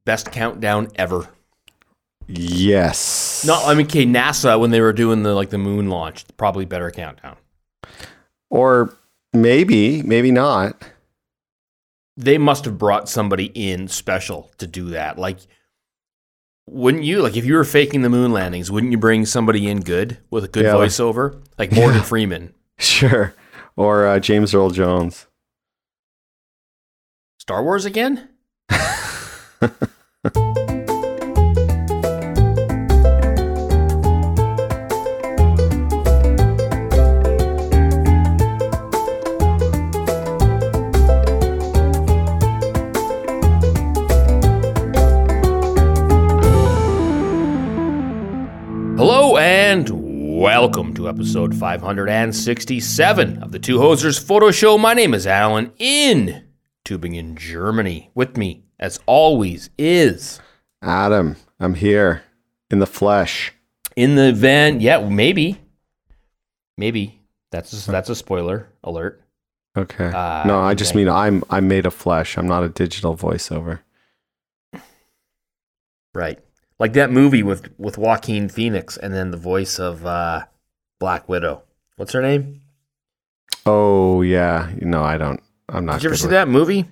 Best countdown ever. Yes. No, I mean, okay, NASA, when they were doing the moon launch, probably better countdown. Or maybe not. They must have brought somebody in special to do that. Like, wouldn't you? Like, if you were faking the moon landings, wouldn't you bring somebody in good with a good voiceover? Like Morgan Freeman. Sure. Or James Earl Jones. Star Wars again? Hello and welcome to episode 567 of the Two Hosers Photo Show. My name is Alan in Tübingen, Germany. With me, as always, is Adam. I'm here in the flesh. In the van. Yeah, maybe. That's a spoiler alert. Okay. No, I just mean I'm made of flesh. I'm not a digital voiceover. Right. Like that movie with Joaquin Phoenix and then the voice of Black Widow. What's her name? Oh, yeah. No, I don't. I'm not. Did you ever see that movie?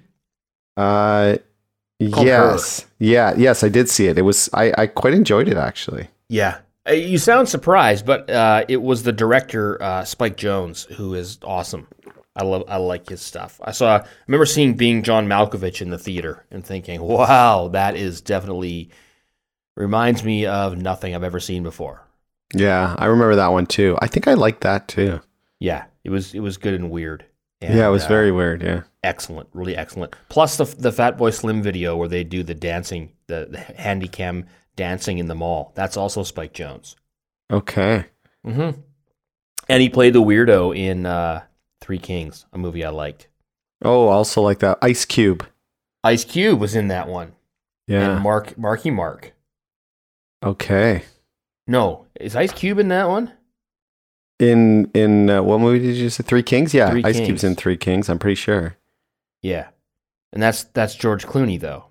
Yes. Her. Yeah. Yes, I did see it. It was. I quite enjoyed it, actually. Yeah. You sound surprised, but it was the director, Spike Jonze, who is awesome. I like his stuff. I remember seeing Being John Malkovich in the theater and thinking, wow, that is definitely reminds me of nothing I've ever seen before. Yeah, I remember that one too. I think I liked that too. Yeah, it was good and weird. And, yeah, it was very weird. Yeah, excellent, really excellent. Plus the Fatboy Slim video where they do the dancing, the handycam dancing in the mall. That's also Spike Jonze. Okay. Mm-hmm. And he played the weirdo in Three Kings, a movie I liked. Oh, also like that. Ice Cube. Ice Cube was in that one. Yeah. And Marky Mark. Okay. No, is Ice Cube in that one? In what movie did you say? Three Kings? Yeah, Three Ice Kings. Cube's in Three Kings. I'm pretty sure. Yeah, and that's George Clooney though.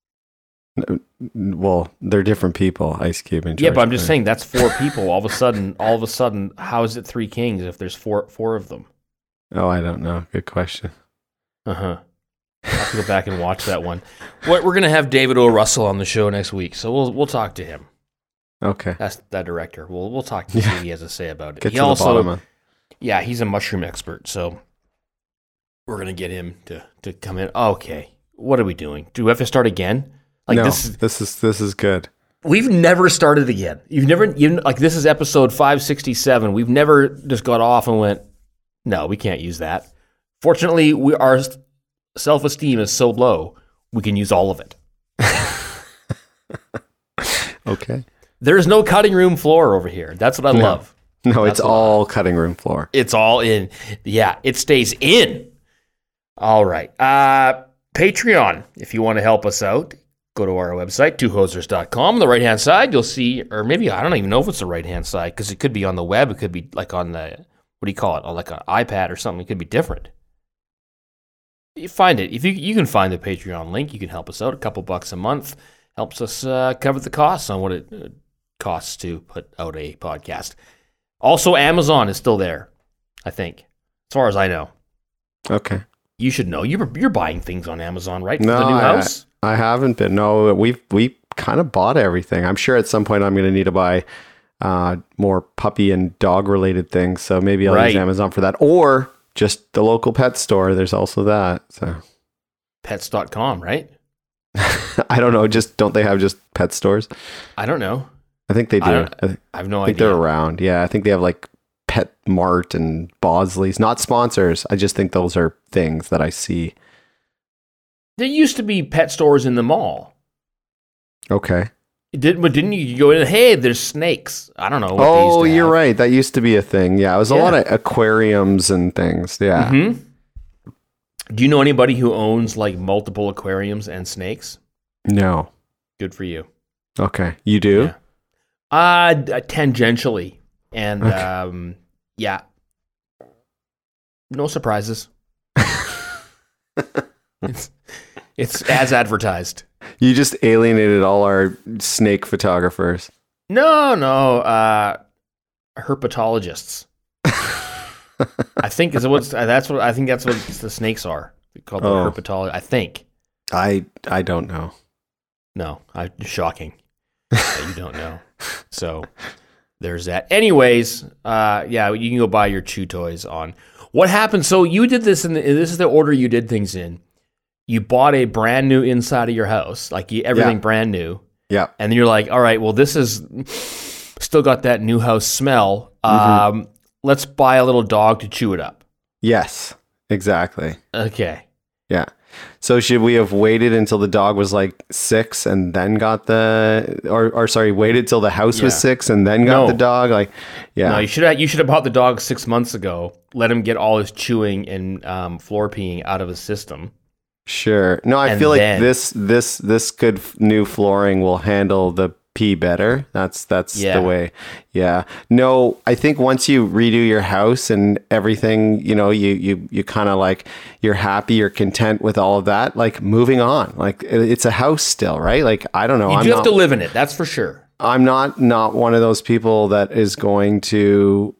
Well, they're different people. Ice Cube and George Yeah, but I'm just Clooney. saying that's four people. All of a sudden, how is it Three Kings if there's four of them? Oh, I don't know. Good question. I'll have to go back and watch that one. We're gonna have David O. Russell on the show next week, so we'll talk to him. Okay. That's that director. We'll talk to see what he has to say about it. Get to the bottom of. Yeah, he's a mushroom expert, so we're gonna get him to come in. Okay, what are we doing? Do we have to start again? Like no, this is good. We've never started again. This is episode 567. We've never just got off and went, no, we can't use that. Fortunately, our self-esteem is so low, we can use all of it. Okay. There's no cutting room floor over here. That's what I love. No, it's all cutting room floor. It's all in. Yeah, it stays in. All right. Patreon, if you want to help us out, go to our website, twohosers.com. On the right-hand side, you'll see, or maybe, I don't even know if it's the right-hand side, because it could be on the web. It could be like on the, what do you call it, on like an iPad or something. It could be different. You find it. If you can find the Patreon link, you can help us out. A couple bucks a month helps us cover the costs on what it costs to put out a podcast. Also, Amazon is still there, I think, as far as I know. Okay. You should know. You're buying things on Amazon, right? For No, the new house? I haven't been. No, we kind of bought everything. I'm sure at some point I'm going to need to buy more puppy and dog related things. So maybe I'll use Amazon for that, or just the local pet store. There's also that. So Pets.com, right? I don't know. Don't they have just pet stores? I don't know. I think they do. I have no idea. I think they're around. Yeah, I think they have like Pet Mart and Bosley's. Not sponsors. I just think those are things that I see. There used to be pet stores in the mall. Okay. Didn't you go in? Hey, there's snakes. I don't know. Oh, you're right. That used to be a thing. Yeah, it was a lot of aquariums and things. Yeah. Mm-hmm. Do you know anybody who owns like multiple aquariums and snakes? No. Good for you. Okay, you do? Yeah. Tangentially, and yeah, no surprises. It's as advertised. You just alienated all our snake photographers. No, herpetologists. I think that's what the snakes are. They're called the herpetologists. I think. I don't know. No, shocking that you don't know. So there's that. Anyways, yeah, you can go buy your chew toys on. What happened? So you did this, this is the order you did things in. You bought a brand new inside of your house, like everything brand new. Yeah. And then you're like, all right, well, this is still got that new house smell. Let's buy a little dog to chew it up. Yes, exactly. Okay. Yeah. So should we have waited until the dog was like 6 and then got waited till the house was 6 and then got the dog? Like, yeah. No, you should have bought the dog 6 months ago. Let him get all his chewing and floor peeing out of his system. Sure. No, I feel like this good new flooring will handle the pee better. That's the way. Yeah. No, I think once you redo your house and everything, you kind of like, you're happy, you're content with all of that, like moving on. Like it's a house still, right? Like, I don't know. You do have to live in it. That's for sure. I'm not one of those people that is going to,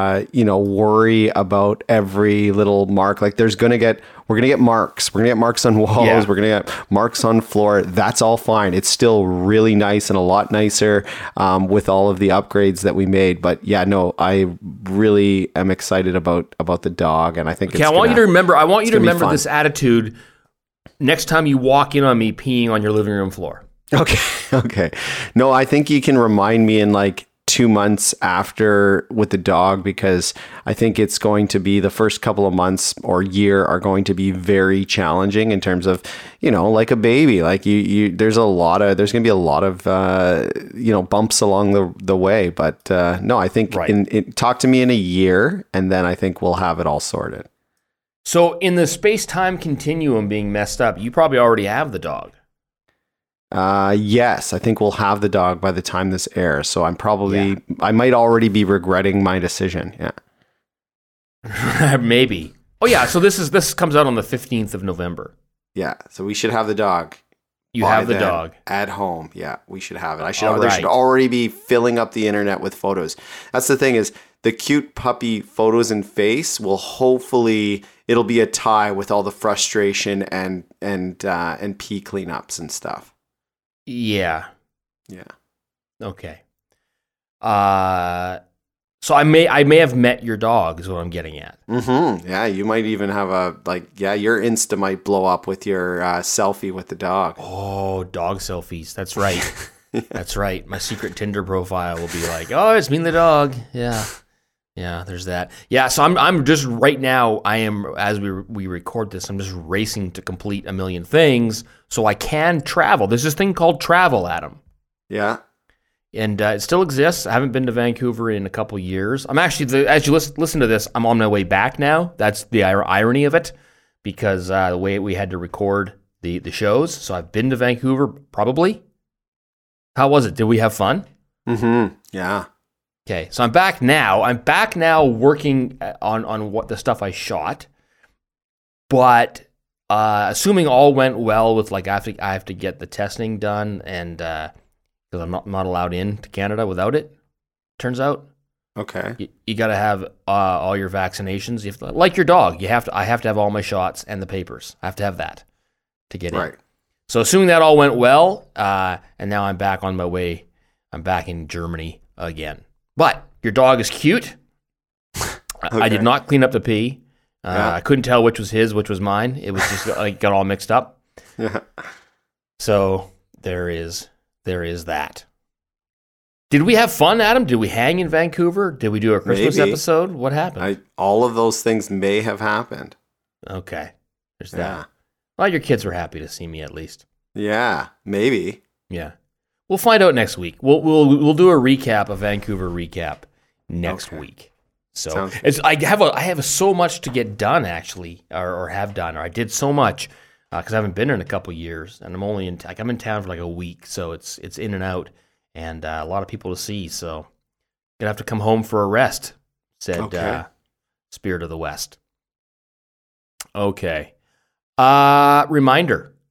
worry about every little mark. Like we're going to get marks. We're going to get marks on walls. Yeah. We're going to get marks on floor. That's all fine. It's still really nice and a lot nicer with all of the upgrades that we made. But yeah, no, I really am excited about the dog. And I think I want you to remember this attitude next time you walk in on me peeing on your living room floor. Okay. No, I think you can remind me in like 2 months after with the dog, because I think it's going to be the first couple of months or year are going to be very challenging in terms of, like a baby, like there's going to be a lot of, bumps along the way. But no, I think talk to me in a year and then I think we'll have it all sorted. So in the space-time continuum being messed up, you probably already have the dog. Yes, I think we'll have the dog by the time this airs. So I might already be regretting my decision. Yeah. Maybe. Oh yeah. So this comes out on the 15th of November. Yeah. So we should have the dog. You have the dog at home. Yeah, we should have it. There should already be filling up the internet with photos. That's the thing is the cute puppy photos and face will hopefully it'll be a tie with all the frustration and pee cleanups and stuff. Yeah. Yeah. Okay. So I may have met your dog is what I'm getting at. Mm-hmm. Yeah, you might even have your Insta might blow up with your selfie with the dog. Oh, dog selfies. That's right. That's right. My secret Tinder profile will be like, oh, it's me and the dog. Yeah. Yeah, there's that. Yeah, so I'm just right now, I am, as we record this, I'm just racing to complete a million things so I can travel. There's this thing called travel, Adam. Yeah. And it still exists. I haven't been to Vancouver in a couple years. I'm actually, as you listen to this, I'm on my way back now. That's the irony of it, because the way we had to record the shows. So I've been to Vancouver, probably. How was it? Did we have fun? Mm-hmm. Yeah. Okay, so I'm back now. I'm back now working on what the stuff I shot. But assuming all went well with I have to get the testing done, and because I'm not allowed into Canada without it. Turns out. Okay. You got to have all your vaccinations. You have to, like your dog. I have to have all my shots and the papers. I have to have that to get in. So assuming that all went well, and now I'm back on my way. I'm back in Germany again. But your dog is cute. Okay. I did not clean up the pee. I couldn't tell which was his, which was mine. It was just got all mixed up. Yeah. So there is that. Did we have fun, Adam? Did we hang in Vancouver? Did we do a Christmas episode? What happened? All of those things may have happened. Okay. There's that. Well, your kids were happy to see me at least. Yeah, maybe. Yeah. We'll find out next week. We'll do a recap, a Vancouver recap next week. So I have so much to get done actually, or have done, or I did so much because I haven't been in a couple years, and I'm only in town for like a week, so it's in and out, and a lot of people to see. So gonna have to come home for a rest," said Spirit of the West. Okay. Reminder.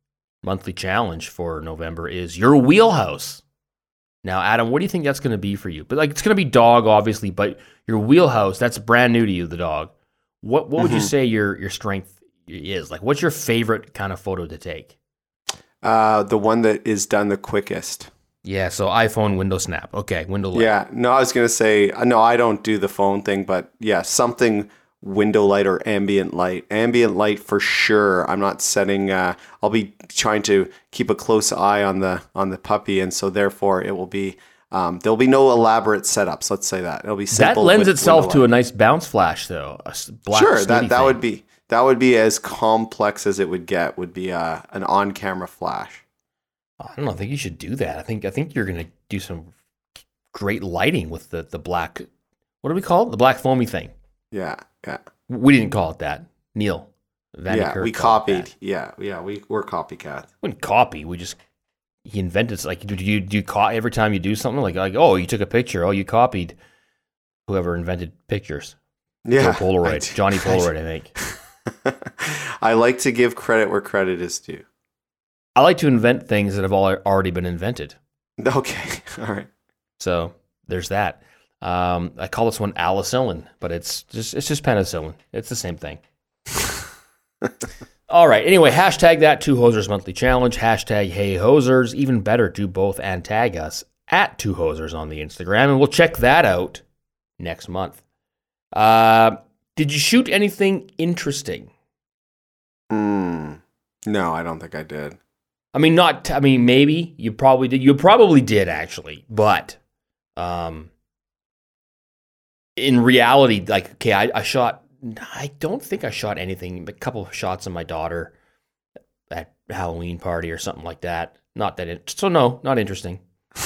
monthly challenge for November is your wheelhouse. Now, Adam, what do you think that's going to be for you? But it's going to be dog, obviously, but your wheelhouse, that's brand new to you, the dog. What would you say your strength is? What's your favorite kind of photo to take? The one that is done the quickest. Yeah, so iPhone window snap. Okay, window light. Yeah, no, I was going to say, no, I don't do the phone thing, but yeah, something window light or ambient light. Ambient light for sure. I'm not setting, I'll be trying to keep a close eye on the puppy, and so therefore it will be, there'll be no elaborate setups, let's say that. It'll be simple. That lends itself to a nice bounce flash, though. A black sure, that would be as complex as it would get, would be an on-camera flash. I don't know. I think you should do that. I think you're going to do some great lighting with the black. What do we call it? The black foamy thing. Yeah. We didn't call it that. Neil. Yeah, we copied. Yeah, we're copycats. We wouldn't copy. He invented. Do you every time you do something like oh, you took a picture. Oh, you copied whoever invented pictures. Yeah, Johnny Polaroid, I think. I like to give credit where credit is due. I like to invent things that have already been invented. Okay, all right. So there's that. I call this one Alicillin, but it's just penicillin. It's the same thing. All right. Anyway, hashtag that 2 Hosers Monthly Challenge. Hashtag Hey Hosers. Even better, do both and tag us at 2 Hosers on the Instagram, and we'll check that out next month. Did you shoot anything interesting? No, I don't think I did. Maybe you probably did. You probably did actually, but in reality, I shot. I don't think I shot anything. A couple of shots of my daughter at Halloween party or something like that. Not interesting.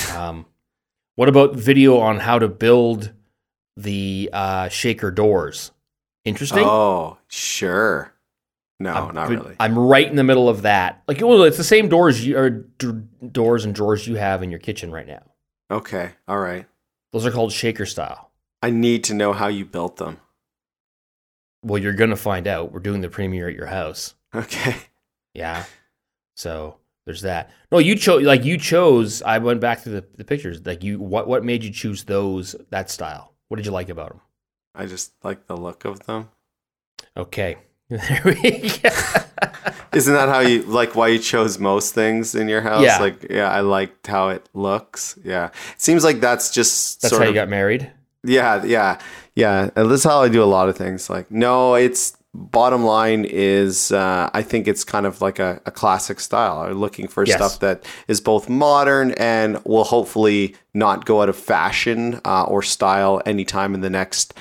What about video on how to build the shaker doors? Interesting. Oh, sure. No, not really. I'm right in the middle of that. It's the same doors doors and drawers you have in your kitchen right now. Okay, all right. Those are called shaker style. I need to know how you built them. Well, you're gonna find out. We're doing the premiere at your house. Okay. Yeah. So there's that. No, you chose. I went back to the pictures. What made you choose that style? What did you like about them? I just like the look of them. Okay. There we go. Isn't that how you why you chose most things in your house? Yeah. I liked how it looks. Yeah. It seems like that's how you got married? Yeah. And that's how I do a lot of things. No, it's bottom line is I think it's kind of like a classic style. I'm looking for stuff that is both modern and will hopefully not go out of fashion or style anytime in the next,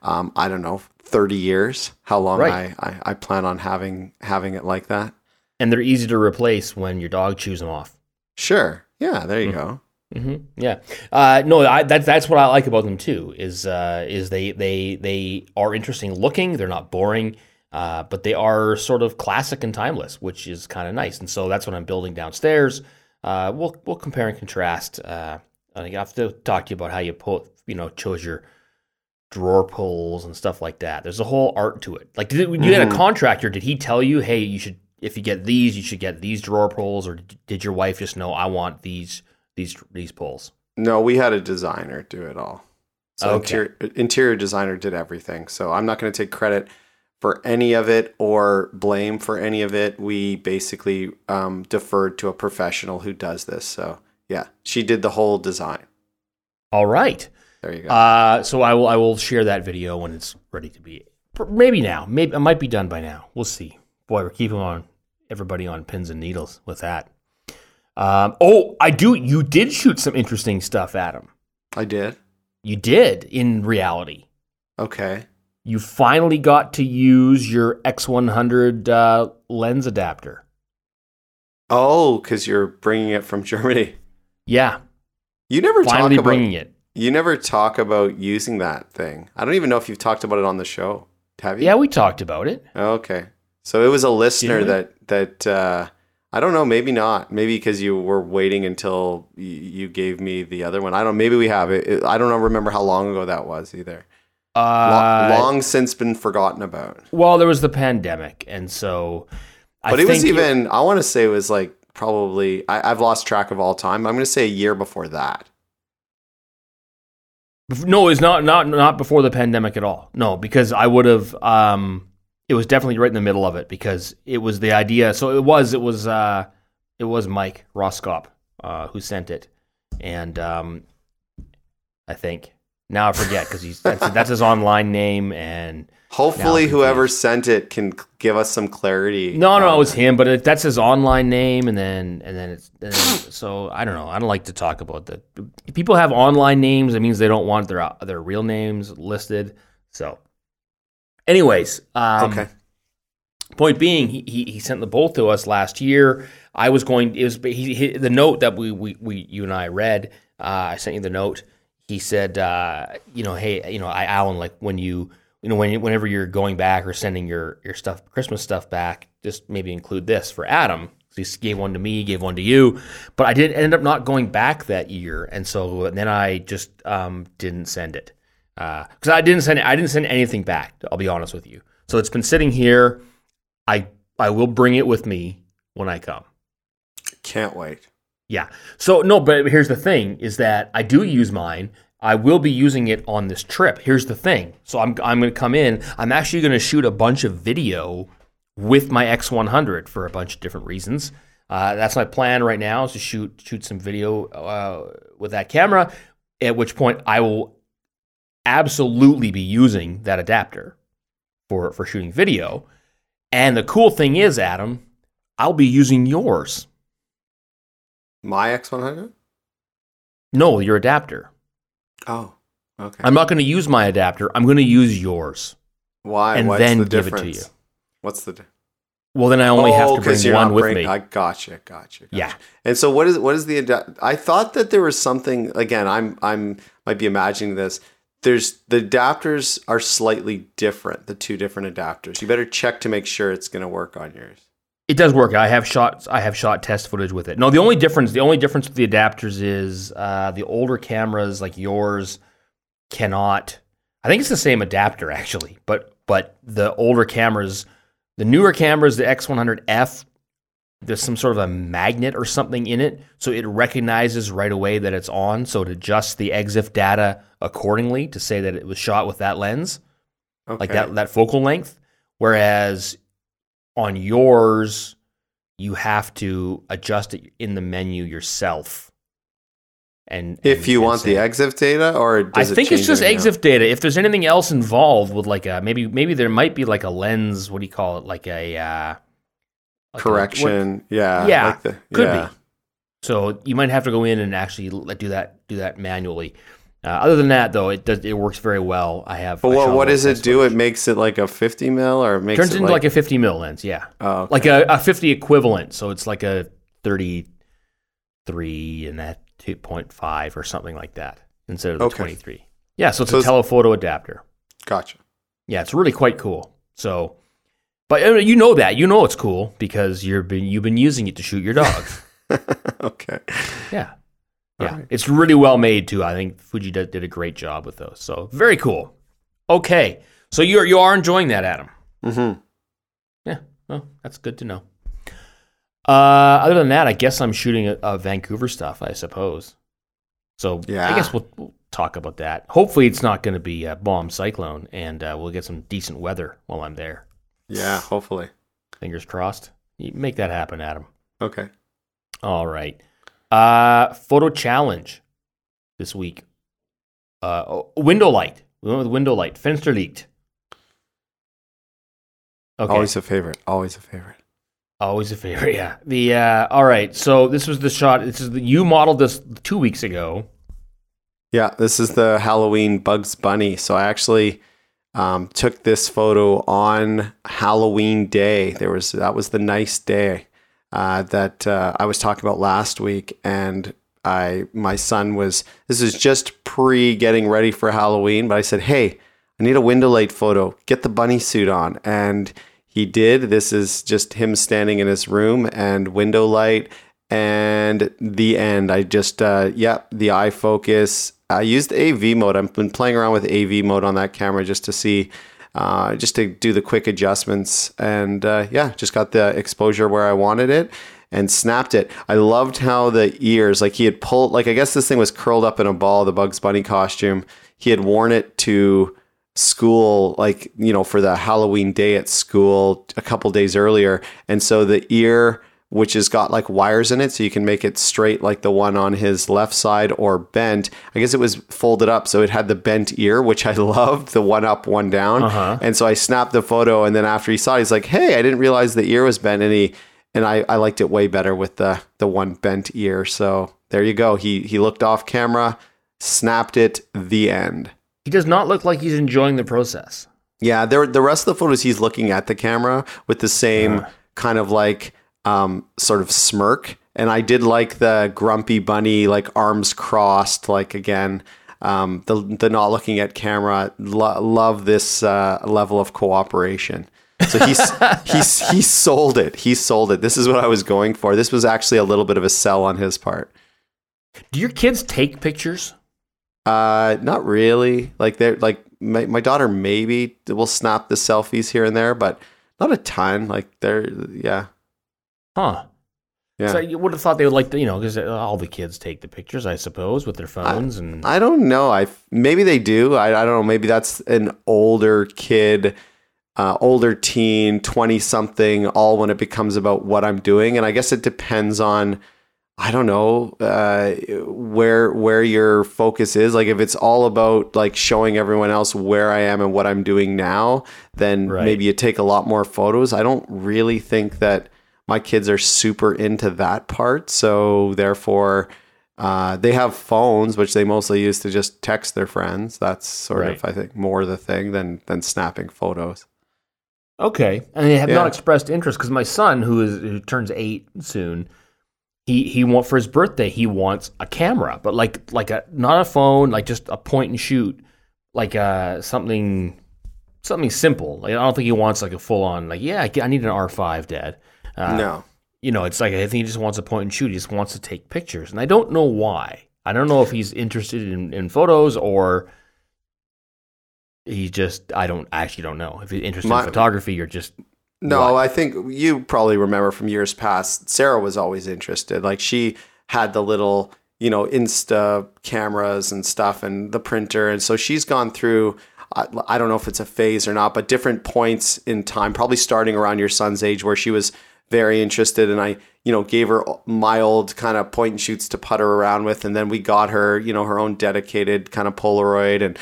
30 years, how long I plan on having it like that. And they're easy to replace when your dog chews them off. Sure. Yeah, there you go. Mm-hmm. Yeah. That's what I like about them too, is they are interesting looking. They're not boring, but they are sort of classic and timeless, which is kind of nice. And so that's what I'm building downstairs. We'll compare and contrast. I have to talk to you about how you chose your drawer pulls and stuff like that. There's a whole art to it. When you had a contractor, did he tell you, hey, if you get these, you should get these drawer pulls, or did your wife just know, I want these pulls? No, we had a designer do it all. So okay. Interior designer did everything. So I'm not going to take credit for any of it or blame for any of it. We basically deferred to a professional who does this. So yeah, she did the whole design. All right. There you go. So I will share that video when it's ready to be. Maybe now. Maybe it might be done by now. We'll see. Boy, we're keeping everybody on pins and needles with that. I do. You did shoot some interesting stuff, Adam. I did. You did in reality. Okay. You finally got to use your X100 lens adapter. Oh, because you're bringing it from Germany. Yeah. You never finally bringing it. You never talk about using that thing. I don't even know if you've talked about it on the show. Have you? Yeah, we talked about it. Okay. So it was a listener that I don't know, maybe not. Maybe because you were waiting until you gave me the other one. I don't know. Maybe we have it. I don't remember how long ago that was either. Long since been forgotten about. Well, there was the pandemic, and so I want to say it was probably, I've lost track of all time. I'm going to say a year before that. No, it's not before the pandemic at all. No, because I would have. It was definitely right in the middle of it because it was the idea. So it was Mike Roskop who sent it, and I think now I forget because that's his online name, and hopefully whoever sent it can give us some clarity. No, it was him, but that's his online name, and then so I don't know. I don't like to talk about that. If people have online names, it means they don't want their real names listed. So, anyways, okay. Point being, he sent the both to us last year. I was going. It was the note that you and I read. I sent you the note. He said, hey, Alan, like whenever you're going back or sending your stuff, Christmas stuff back, just maybe include this for Adam. So he gave one to me, gave one to you, but I did end up not going back that year, and then I just didn't send it because I didn't send anything back. I'll be honest with you. So it's been sitting here. I will bring it with me when I come. Can't wait. Yeah. So no, but here's the thing: is that I do use mine. I will be using it on this trip. Here's the thing. So I'm going to come in. I'm actually going to shoot a bunch of video with my X100 for a bunch of different reasons. That's my plan right now is to shoot some video with that camera, at which point I will absolutely be using that adapter for shooting video. And the cool thing is, Adam, I'll be using yours. My X100? No, your adapter. Oh, okay. I'm not going to use my adapter. I'm going to use yours. Why? And What's then the give difference? it to you. What's the Well, then I only have to bring one with me. I gotcha. Yeah. And so what is the I thought that there was something, again, I'm might be imagining this. The adapters are slightly different, the two different adapters. You better check to make sure it's going to work on yours. It does work. I have shot test footage with it. No, the only difference with the adapters is the older cameras like yours cannot. I think it's the same adapter actually, but the older cameras, the newer cameras, the X100F, there's some sort of a magnet or something in it, so it recognizes right away that it's on, so it adjusts the EXIF data accordingly to say that it was shot with that lens, like that focal length. Whereas on yours, you have to adjust it in the menu yourself. And if you want the EXIF data, or does I think it's just EXIF data. If there's anything else involved with like a maybe there might be like a lens. What do you call it? Like a correction. Yeah. Could be. So you might have to go in and actually do that manually. Other than that, though, it works very well. But what does it do? It makes it like a 50 mil, or it turns into like a 50 mil lens. Yeah, okay. Like a 50 equivalent. So it's like a 33 and that 2.5 or something like that instead of the 23. Yeah, so it's a telephoto adapter. Gotcha. Yeah, it's really quite cool. So, but you know it's cool because you've been using it to shoot your dog. Okay. Yeah. Yeah, right. It's really well made too. I think Fuji did a great job with those. So very cool. Okay, so you are enjoying that, Adam. Mm-hmm. Yeah, well, that's good to know. Other than that, I guess I'm shooting a Vancouver stuff, I suppose. So yeah. I guess we'll talk about that. Hopefully, it's not going to be a bomb cyclone, and we'll get some decent weather while I'm there. Yeah, hopefully. Fingers crossed. You make that happen, Adam. Okay. All right. Photo challenge this week. Window light. We went with window light. Fensterlicht. Okay. Always a favorite. Yeah. All right. So this was the shot. You modeled this 2 weeks ago. Yeah, this is the Halloween Bugs Bunny. So I actually took this photo on Halloween Day. That was the nice day that I was talking about last week, and my son was. This is just pre getting ready for Halloween, but I said, "Hey, I need a window light photo. Get the bunny suit on," and he did. This is just him standing in his room and window light, and the end. I just the eye focus. I used AV mode. I've been playing around with AV mode on that camera just to see. Just to do the quick adjustments, and just got the exposure where I wanted it. and snapped it. I loved how the ears, like he had pulled, like I guess this thing was curled up in a ball, the Bugs Bunny costume. He had worn it to school, like, you know, for the Halloween day at school a couple days earlier. And so the ear, which has got like wires in it, so you can make it straight like the one on his left side, or bent. I guess it was folded up, so it had the bent ear, which I loved, the one up, one down. And so I snapped the photo, and then after he saw it, he's like, hey, I didn't realize the ear was bent. And I liked it way better with the one bent ear. So there you go. He looked off camera, snapped it, the end. He does not look like he's enjoying the process. Yeah, the rest of the photos, he's looking at the camera with the same kind of like sort of smirk. And I did like the grumpy bunny, like arms crossed, like again, the not looking at camera. Love this level of cooperation. So he sold it. He sold it. This is what I was going for. This was actually a little bit of a sell on his part. Do your kids take pictures? Not really. Like they're like my daughter maybe will snap the selfies here and there, but not a ton. Like they're Huh. Yeah. So you would have thought they would like to, you know, because all the kids take the pictures, I suppose, with their phones. I don't know. Maybe they do. I don't know. Maybe that's an older kid, older teen, 20-something, all when it becomes about what I'm doing. And I guess it depends on, I don't know, where your focus is. Like if it's all about like showing everyone else where I am and what I'm doing now, then maybe you take a lot more photos. I don't really think that my kids are super into that part. So therefore, they have phones, which they mostly use to just text their friends. That's sort of, I think, more the thing than snapping photos. Okay. And they have not expressed interest, because my son, who turns 8 soon, he want for his birthday, he wants a camera, but like not a phone, like just a point and shoot, like something simple. Like I don't think he wants like a full on, like, I need an R5, Dad. No. You know, it's like, I think he just wants a point and shoot. He just wants to take pictures. And I don't know why. I don't know if he's interested in photos, or he just, I actually don't know. If he's interested in photography or just... No, what? I think you probably remember from years past, Sarah was always interested. Like she had the little, you know, Insta cameras and stuff and the printer. And so she's gone through... I don't know if it's a phase or not, but different points in time, probably starting around your son's age, where she was very interested, and I, you know, gave her my old kind of point and shoots to putter around with, and then we got her, you know, her own dedicated kind of Polaroid,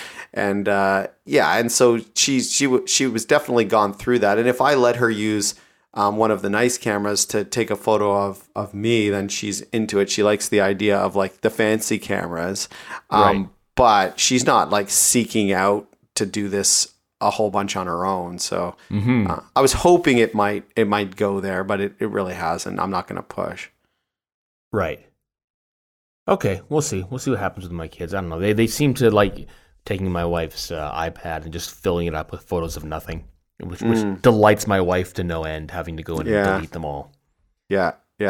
and so she was definitely gone through that. And if I let her use one of the nice cameras to take a photo of me, then she's into it. She likes the idea of like the fancy cameras, but she's not like seeking out to do this a whole bunch on her own. So I was hoping it might go there, but it really hasn't. I'm not going to push. Right. Okay. We'll see. We'll see what happens with my kids. I don't know. They seem to like taking my wife's iPad and just filling it up with photos of nothing, which delights my wife to no end, having to go in and delete them all. Yeah.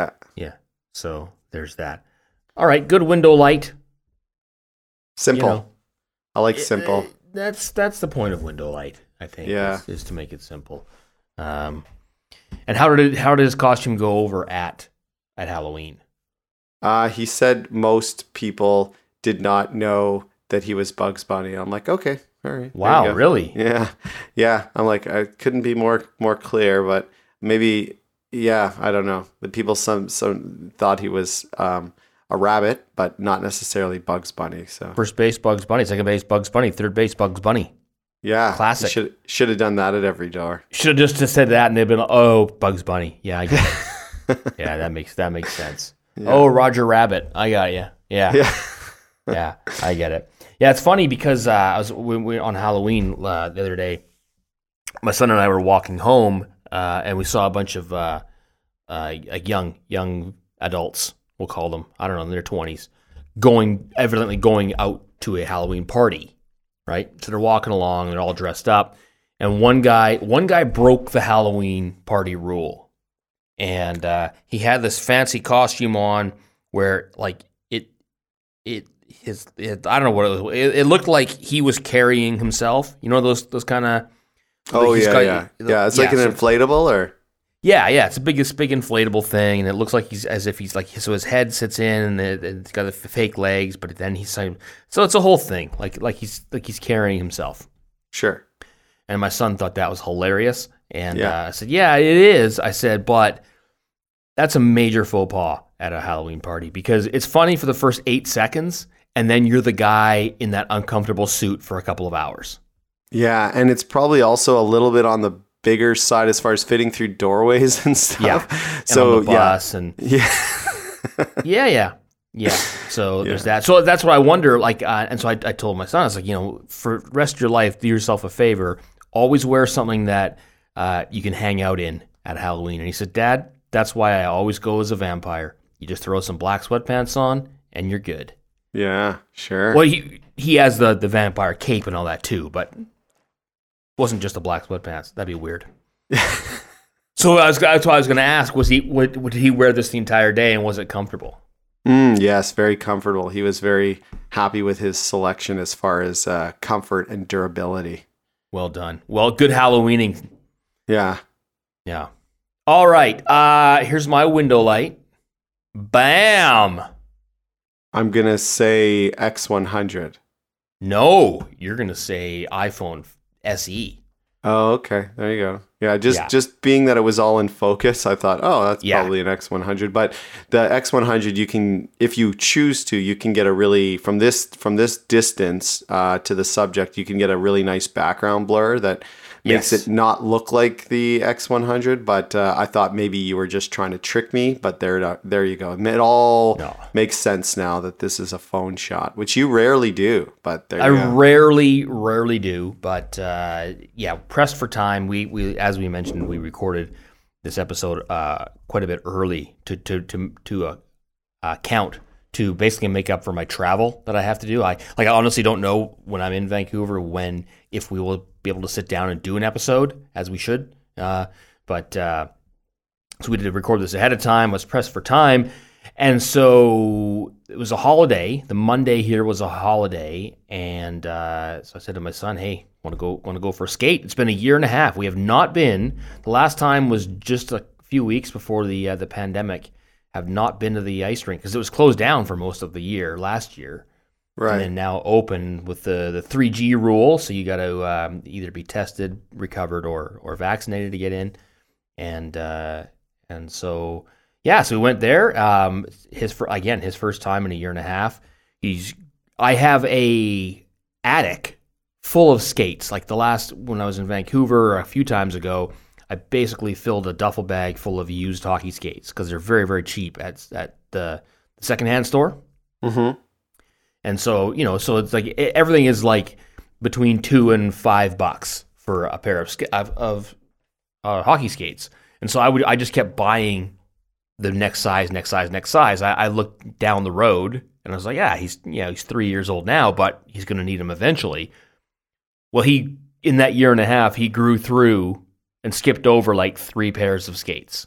So there's that. All right. Good window light. Simple. You know, I like simple. That's the point of window light, I think. Is to make it simple. And how did his costume go over at Halloween? He said most people did not know that he was Bugs Bunny. I'm like, okay, all right. Wow, really? Yeah. I'm like, I couldn't be more clear, but maybe, I don't know. The people some thought he was a rabbit, but not necessarily Bugs Bunny. So first base Bugs Bunny, second base Bugs Bunny, third base Bugs Bunny. Yeah, classic. Should have done that at every door. Should have just said that, and they've been like, oh, Bugs Bunny. Yeah, I get it. Yeah, that makes sense. Yeah. Oh, Roger Rabbit. I got you. Yeah, I get it. Yeah, it's funny because we on Halloween the other day. My son and I were walking home, and we saw a bunch of young adults. We'll call them, I don't know, in their 20s, evidently going out to a Halloween party, right? So they're walking along, they're all dressed up, and one guy broke the Halloween party rule, and he had this fancy costume on where, like, it I don't know what it was. It looked like he was carrying himself. You know those kind of. Oh, yeah. It's like an inflatable, or. Yeah, it's a big inflatable thing, and it looks like he's like so his head sits in, and it's got the fake legs, but then he's so it's a whole thing, like he's carrying himself. Sure. And my son thought that was hilarious, and I said, "Yeah, it is." I said, "But that's a major faux pas at a Halloween party because it's funny for the first 8 seconds, and then you're the guy in that uncomfortable suit for a couple of hours." Yeah, and it's probably also a little bit on the bigger side as far as fitting through doorways and stuff. Yeah. So and on the bus and yeah. So there's that. So that's what I wonder. Like, and so I told my son, I was like, for the rest of your life, do yourself a favor. Always wear something that you can hang out in at Halloween. And he said, Dad, that's why I always go as a vampire. You just throw some black sweatpants on and you're good. Yeah, sure. Well, he has the vampire cape and all that too, but wasn't just the black sweatpants. That'd be weird. So that's what I was going to ask. Would he wear this the entire day, and was it comfortable? Yes, very comfortable. He was very happy with his selection as far as comfort and durability. Well done. Well, good Halloweening. Yeah. All right. Here's my window light. Bam. I'm going to say X100. No, you're going to say iPhone SE. Oh, okay. There you go. Yeah, just being that it was all in focus, I thought, that's probably an X100. But the X100, you can, if you choose to, you can get a really from this distance to the subject, you can get a really nice background blur that makes it not look like the X100. But I thought maybe you were just trying to trick me. But there you go. It all makes sense now that this is a phone shot, which you rarely do. But there you go. rarely do. But pressed for time. We as we mentioned, we recorded this episode quite a bit early to count to basically make up for my travel that I have to do. I honestly don't know when I'm in Vancouver if we will be able to sit down and do an episode as we should. So we did record this ahead of time. Was pressed for time, and so it was a holiday. The Monday here was a holiday, and so I said to my son, "Hey, want to go for a skate?" It's been a year and a half. We have not been. The last time was just a few weeks before the pandemic. Have not been to the ice rink because it was closed down for most of the year last year. Right. And then now open with the 3G rule. So you got to either be tested, recovered, or vaccinated to get in. And so we went there. His first time in a year and a half. I have a attic full of skates. Like when I was in Vancouver a few times ago, I basically filled a duffel bag full of used hockey skates because they're very, very cheap at the secondhand store. Mm-hmm. And so, so it's like everything is like between $2 and $5 for a pair of hockey skates. And so I just kept buying the next size. I looked down the road and I was like, he's 3 years old now, but he's going to need them eventually. Well, in that year and a half, he grew through and skipped over like 3 pairs of skates.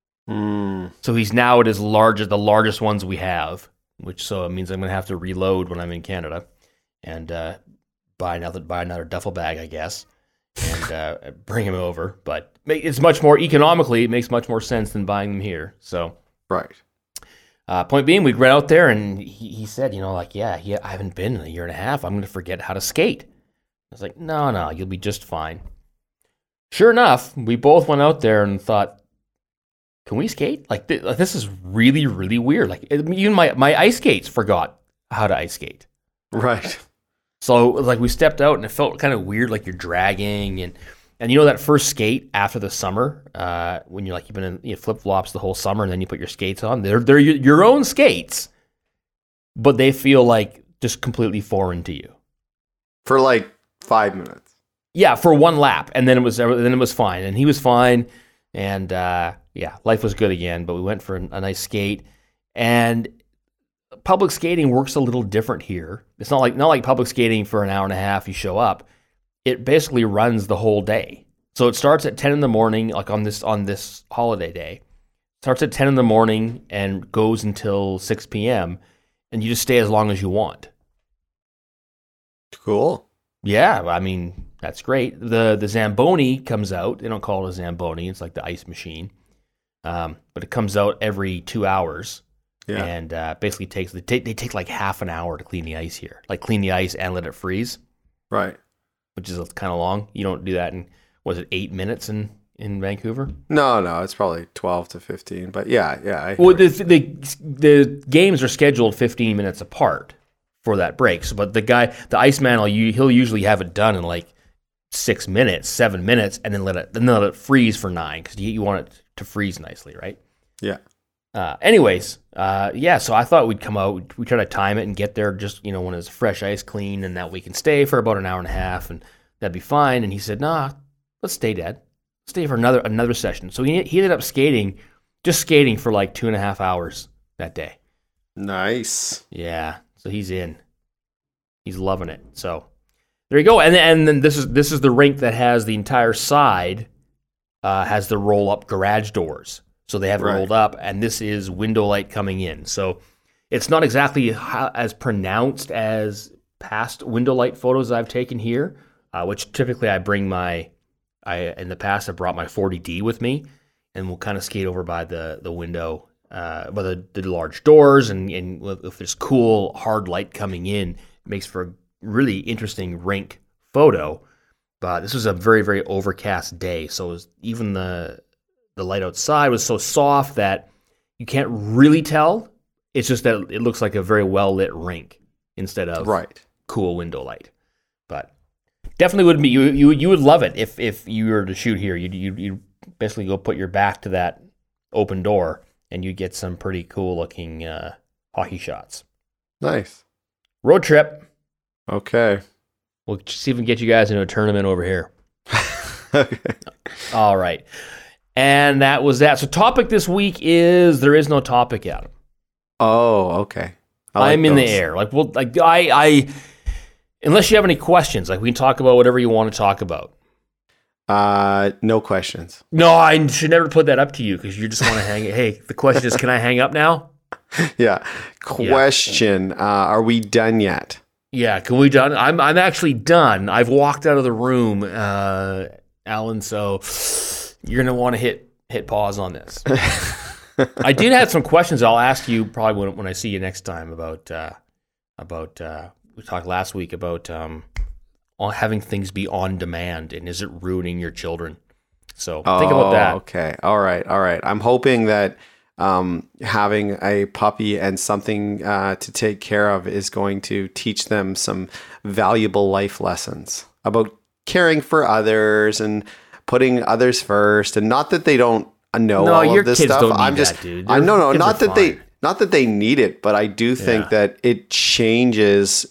So he's now at the largest ones we have, which so it means I'm going to have to reload when I'm in Canada and buy another duffel bag, I guess, and bring him over. But it's much more economically. It makes much more sense than buying them here. So right. Point being, we went out there and he said, I haven't been in a year and a half. I'm going to forget how to skate. I was like, no, you'll be just fine. Sure enough, we both went out there and thought, can we skate? Like this is really, really weird. Like even my ice skates forgot how to ice skate. Right. So like we stepped out and it felt kind of weird, like you're dragging and that first skate after the summer, when you've been in flip flops the whole summer and then you put your skates on. They're your own skates, but they feel like just completely foreign to you. For like 5 minutes. Yeah, for one lap, and then it was fine, and he was fine, and life was good again. But we went for a nice skate, and public skating works a little different here. It's not like public skating for an hour and a half. You show up, it basically runs the whole day. So it starts at 10 in the morning, like on this holiday day. Starts at 10 in the morning and goes until 6 p.m. and you just stay as long as you want. Cool. Yeah, I mean. That's great. The Zamboni comes out. They don't call it a Zamboni. It's like the ice machine. But it comes out every 2 hours. Yeah. And basically they take like half an hour to clean the ice here. Like clean the ice and let it freeze. Right. Which is kind of long. You don't do that in, was it 8 minutes in Vancouver? No, it's probably 12 to 15. But yeah. Well, the games are scheduled 15 minutes apart for that break. So, but the Iceman, he'll usually have it done in like 6 minutes, 7 minutes, and then let it freeze for 9 because you want it to freeze nicely, right? Yeah. So I thought we'd come out, we try to time it and get there just, when it's fresh ice clean and that we can stay for about an hour and a half and that'd be fine. And he said, nah, let's stay, Dad. Stay for another session. So he ended up skating for like 2.5 hours that day. Nice. Yeah. So he's in. He's loving it. So there you go. And then this is the rink that has the entire side, has the roll up garage doors. So they have it rolled up, and this is window light coming in. So it's not exactly as pronounced as past window light photos I've taken here, which typically I bring in the past I brought my 40D with me, and we'll kind of skate over by the window, by the large doors, and if there's cool hard light coming in, it makes for a really interesting rink photo. But this was a very, very overcast day, so even the light outside was so soft that you can't really tell. It's just that it looks like a very well-lit rink instead of cool window light. But definitely would be you would love it if you were to shoot here. You'd basically go put your back to that open door and you'd get some pretty cool-looking hockey shots. Nice. Road trip. Okay. We'll see if we can get you guys into a tournament over here. Okay. All right. And that was that. So topic this week is there is no topic, Adam. Oh, okay. I'm in the air. I unless you have any questions, we can talk about whatever you want to talk about. No questions. No, I should never put that up to you because you just want to hang it. Hey, the question is, can I hang up now? Yeah. Question. Yeah. Are we done yet? Yeah, can we done? I'm actually done. I've walked out of the room, Alan, so you're going to want to hit pause on this. I did have some questions I'll ask you probably when I see you next time about we talked last week about having things be on demand and is it ruining your children? So think about that. Okay. All right. I'm hoping that having a puppy and something to take care of is going to teach them some valuable life lessons about caring for others and putting others first, and not that they don't know all of this stuff. Don't need that, dude. Not that they need it, but I do think that it changes,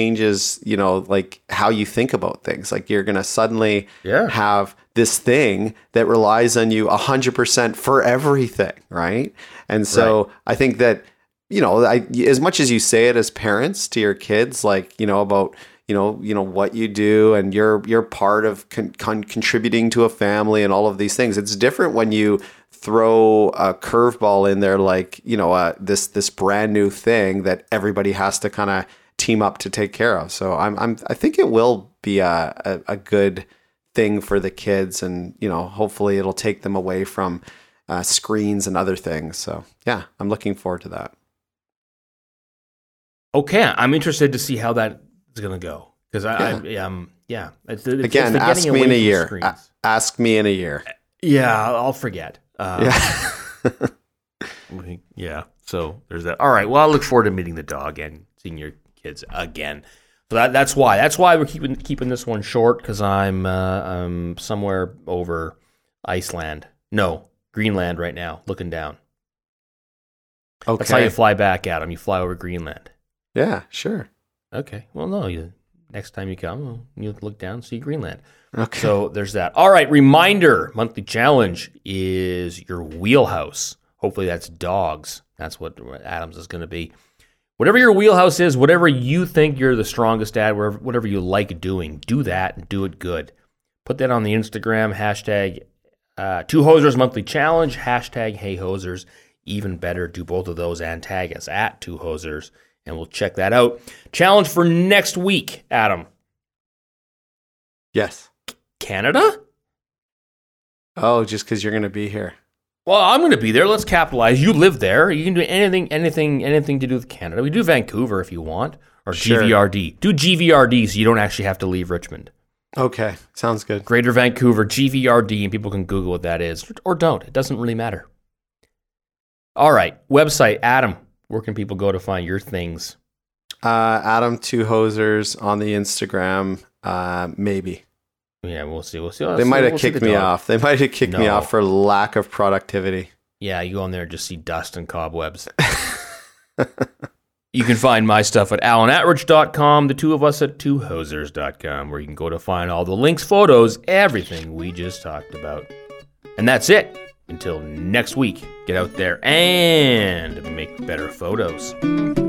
like how you think about things. Like you're going to suddenly have this thing that relies on you 100% for everything, right? And so I think that, as much as you say it as parents to your kids, about what you do and you're part of contributing to a family and all of these things. It's different when you throw a curveball in there, this brand new thing that everybody has to kind of team up to take care of. So I think it will be a good thing for the kids, and hopefully it'll take them away from screens and other things. So yeah, I'm looking forward to that. Okay, I'm interested to see how that is going to go because Again, ask me in a year. Ask me in a year. Yeah, I'll forget. So there's that. All right. Well, I look forward to meeting the dog and seeing your kids again. So that's why we're keeping this one short, because I'm somewhere over Greenland right now, looking down. Okay. That's how you fly back, Adam. You fly over Greenland. Yeah, sure. Okay. Well, no, next time you come, you look down, see Greenland. Okay. So there's that. All right. Reminder, monthly challenge is your wheelhouse. Hopefully that's dogs. That's what Adam's is going to be. Whatever your wheelhouse is, whatever you think you're the strongest at, whatever you like doing, do that and do it good. Put that on the Instagram, hashtag Two Hosers Monthly Challenge, hashtag Hey Hosers. Even better, do both of those and tag us at Two Hosers, and we'll check that out. Challenge for next week, Adam. Yes. Canada? Oh, just because you're going to be here. Well, I'm going to be there. Let's capitalize. You live there. You can do anything to do with Canada. We do Vancouver if you want, or sure. GVRD. Do GVRD so you don't actually have to leave Richmond. Okay, sounds good. Greater Vancouver, GVRD, and people can Google what that is, or don't. It doesn't really matter. All right, website, Adam. Where can people go to find your things? Adam Two Hosers on the Instagram, maybe. Yeah, we'll see. They might have kicked me off. They might have kicked me off for lack of productivity. Yeah, you go in there and just see dust and cobwebs. You can find my stuff at alanatridge.com, the two of us at twohosers.com, where you can go to find all the links, photos, everything we just talked about. And that's it. Until next week, get out there and make better photos.